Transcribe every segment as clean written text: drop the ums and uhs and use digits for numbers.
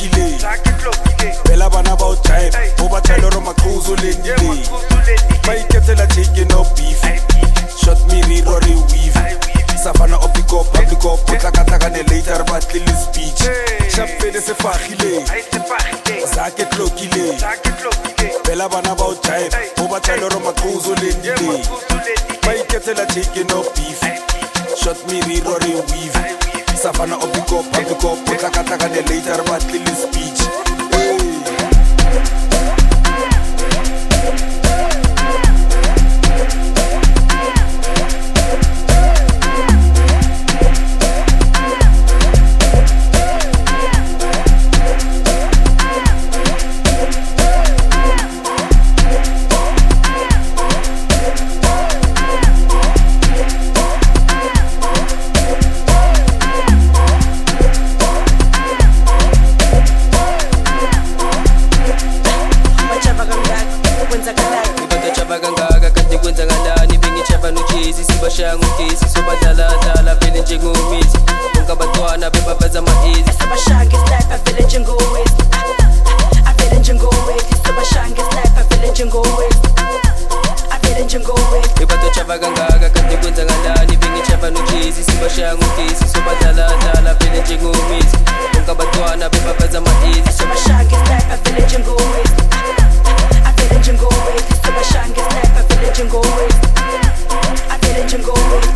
tlokile bela bana ba o jive o ba tshela ro maqhuzu lendile ba iketsela chicken no beef shot me riro re weave safana opiko publico potla ne later ba tlile speech sharp fede se fagile zake tlokile bela bana ba o jive o ba tshela ro maqhuzu lendile ba iketsela chicken no beef shot me riro re weave safana opiko publico potla ne later ba tlile speech Sibashaya ngugesi sobadala vele njengomisi bonke abantwana bebabaza ama-easy Sibashaya nge-sniper vele njengowezi avele njengowezi Sibashaya nge-sniper vele njengowezi avele njengowezi Bebatotshava kangaka kanti kwenzakalani bengitshava nojesi Sibashaya ngugesi sobadala vele njengomisi bonke abantwana bebabaza ama-easy Sibashaya nge-sniper vele njengowezi avele njengowezi Sibashaya nge-sniper vele njengowezi Jingle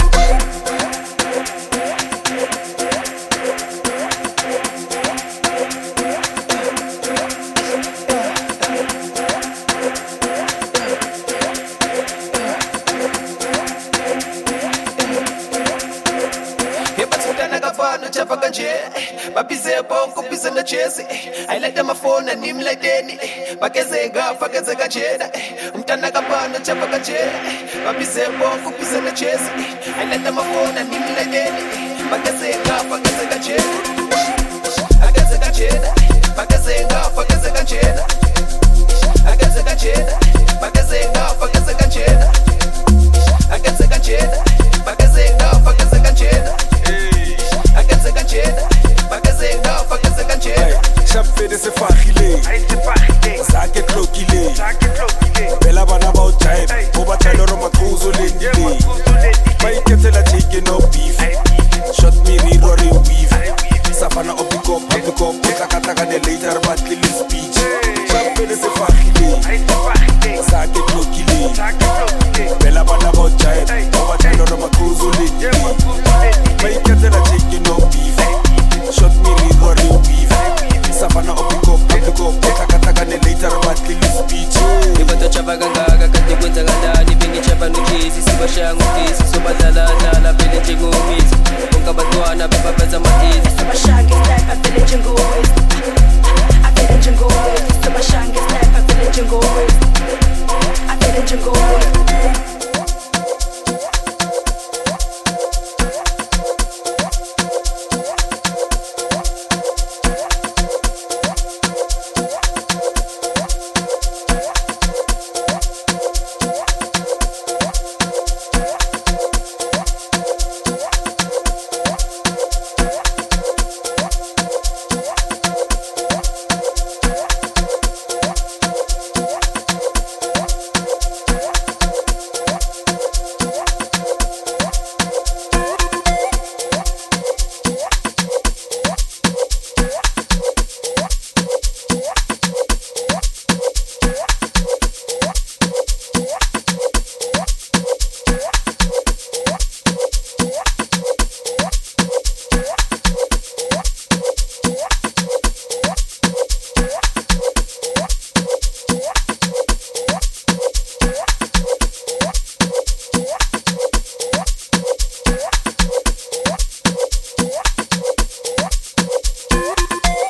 Babize bonke bize na Jesse ayileta amafoni nimleteni bakezeka fakeze kajena umntana kabana chapa kajena babize bonke bize na Jesse ayileta amafoni nimleteni bakezeka fakeze kajena akeze kajena bakezeka fakeze kajena akeze kajena bakezeka fakeze kajena akeze kajena bakezeka fakeze kajena akeze kajena sharp fede se fagile zake tlokile bela bana ba o jive o ba tshela ro maqhuzu lendile ba iketsela chicken no beef shot me riro re weave safana opiko publico potla ne later ba tlile speech sharp fede se fagile zake tlokile bela bana ba o jive o ba tshela ro maqhuzu lendile ba iketsela chicken no beef shot me riro re weave safana